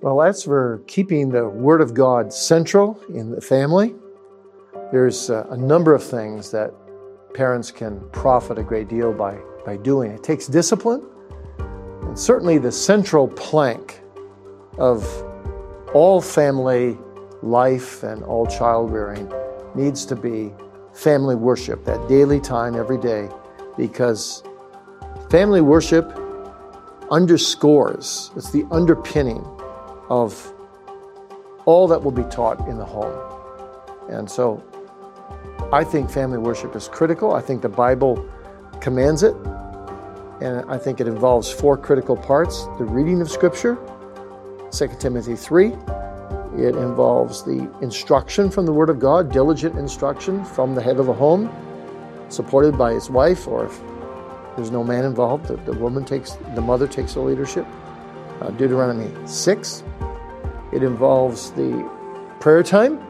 Well, as for keeping the Word of God central in the family, there's a number of things that parents can profit a great deal by doing. It takes discipline, and certainly the central plank of all family life and all child rearing needs to be family worship, that daily time every day, because family worship underscores, it's the underpinning of all that will be taught in the home. And so I think family worship is critical. I think the Bible commands it. And I think it involves four critical parts: the reading of Scripture, 2 Timothy 3. It involves the instruction from the Word of God, diligent instruction from the head of the home, supported by his wife, or if there's no man involved, the mother takes the leadership. Deuteronomy 6. It involves the prayer time.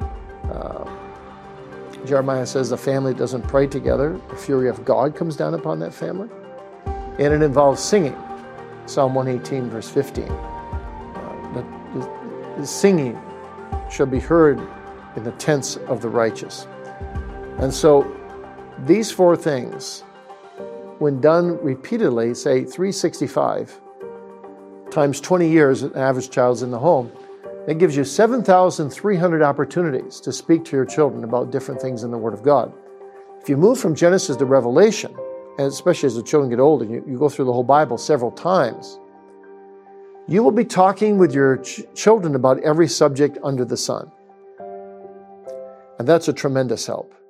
Jeremiah says the family doesn't pray together, the fury of God comes down upon that family. And it involves singing. Psalm 118, verse 15. The singing shall be heard in the tents of the righteous. And so these four things, when done repeatedly, say 365 times 20 years, an average child's in the home, that gives you 7,300 opportunities to speak to your children about different things in the Word of God. If you move from Genesis to Revelation, and especially as the children get older, you go through the whole Bible several times, you will be talking with your children about every subject under the sun. And that's a tremendous help.